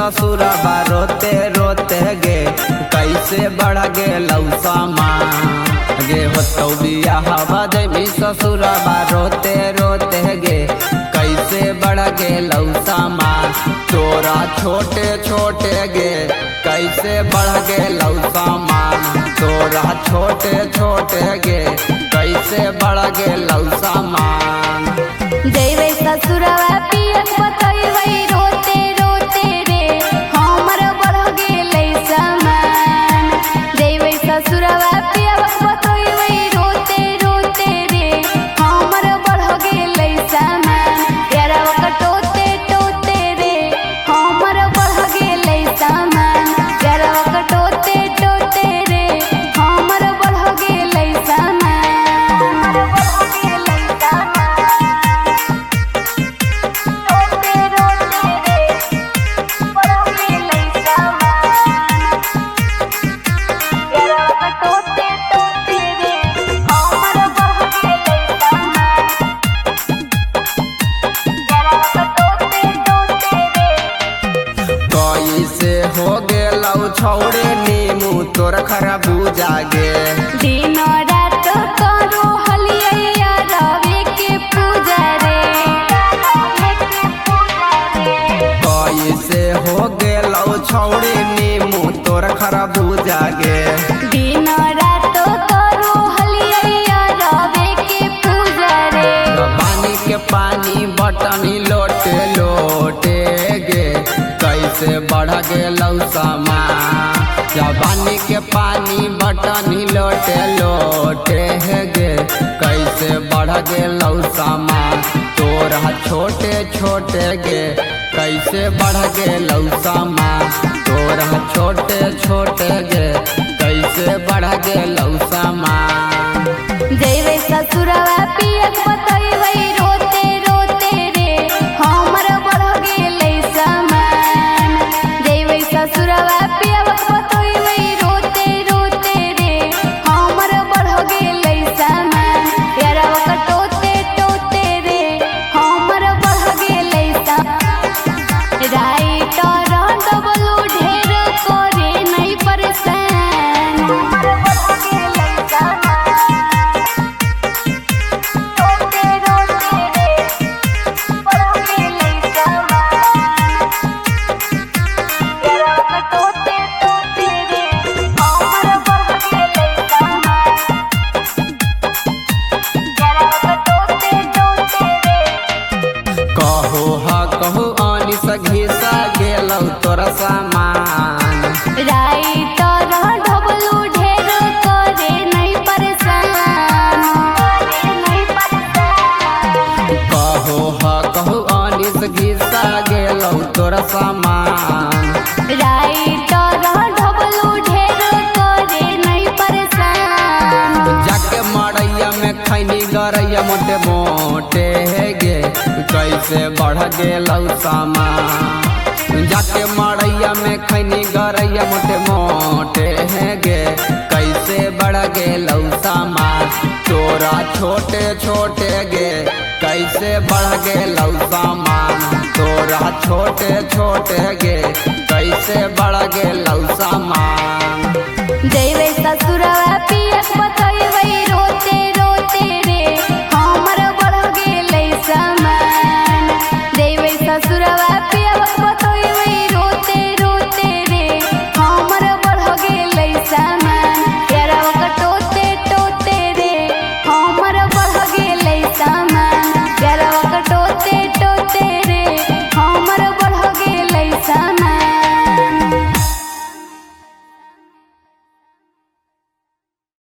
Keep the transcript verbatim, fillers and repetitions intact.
ससुरबा रोते रोते गे कैसे बढ़ गे लौसामा गे होतौ बियाहवा जमी ससुरबा रोते रोते गे कैसे बढ़ गे लौसामा तोरा छोटे छोटे गे कैसे बढ़ गे लौसामा तोरा छोटे छोटे गे कैसे बढ़ गे लौसामा जैवे ससुरवा पियक बतैबै रोते रोते रे हमर बढ़ गेलै समान जैवे ससुरवा पियक बतैबै रोते रोते रे हमर बढ़ गेलै समान यारवा कटोते टोते रे हमर बढ़ गेलै समान यारवा कटोते टोते रे हमर बढ़ गेलै समान हमर बढ़ गेलै समान कैसे हो गेलौ छौड़े नीमू तोर खरबूजा गे दिन रात करो हलिया रवे के पूजा रे कैसे हो गेलौ छौड़े नीमू तोर खरबूजा गे दिन रात करो हलिया रवे के पूजा रे पानी के पानी बटनी लोटे लोटे गे कैसे बढ़ गेलौ समा जवानी के पानी बटनी लोटे लोटे गे कैसे बढ़ गेलौ समा तोरा छोटे छोटे गे कैसे बढ़ गेलौ समा तोरा छोटे छोटे गे कैसे बढ़ गेलौ समा जैवे ससुरवा पियक बतैबै रोते रोते रे हमर बढ़ गेलै समान जैवे ससुरवा पियक बतैबै रोते रोते रे हमर बढ़ गेलै समान यारवा कटोते टोते रे हमर बढ़ गेलै समान राइट डबलू ढेर करे नहीं परेशान हमर बढ़ गेलै समान रोते रोते रे बढ़ गेलै समान यारवा कटोते टोते रे हमर बढ़ गेलै समान यारवा कटोते टोते रे कहो हा कहो आनी सघीसा गेलौ तोरा सामान राइट डबलू ढेर करे नहीं परेशान नहीं परेशान कहो हा कहो आनी सघीसा गेलौ तोरा सामान राइट डबलू ढेर करे नहीं परेशान जाके मड़ैया में खैनी गरैया मोटे मोटे गे कैसे बढ़ गेलौ सामान जाके मड़ैया में खैनी गरैया मोटे मोटे गे कैसे बढ़ गेलौ सामान तोरा छोटे छोटे गे कैसे बढ़ गेलौ सामान तोरा छोटे छोटे गे कैसे बढ़ गेल